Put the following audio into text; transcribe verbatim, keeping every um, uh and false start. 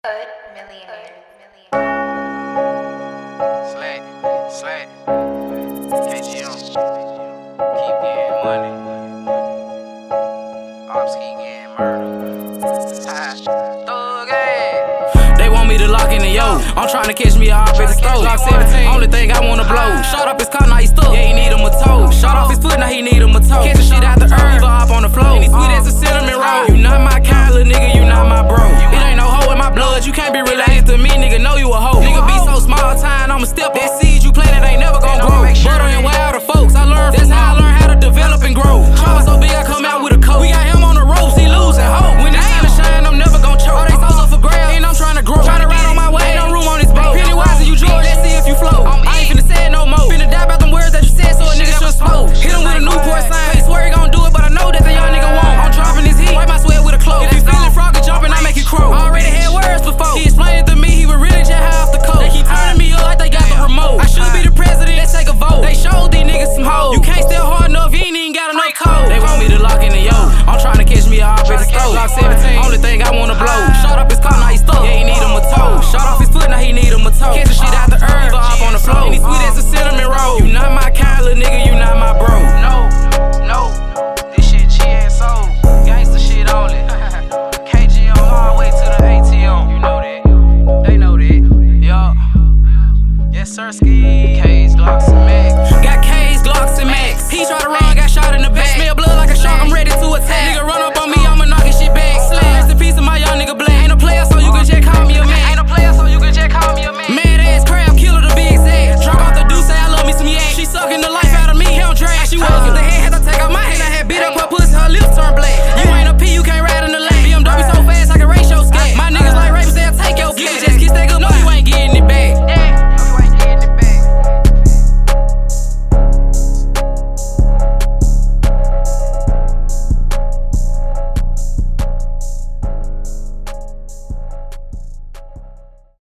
Millionaire. Slack, slack, K G M, keep getting money, ops keep getting murdered, thug ass. They want me to lock in the yo. I'm tryna catch me a op at the stove. Glock seventeen, only thing I wanna blow. Shot up his car, now he stuck. Yeah, he need him a toe. Shot off his foot, now he need him a toe. Catch the shit out the earth, leave her up on the floor. And he sweet as a cinnamon roll. You not my kind, little nigga, you not my bro. It ain't no hoe in my blood,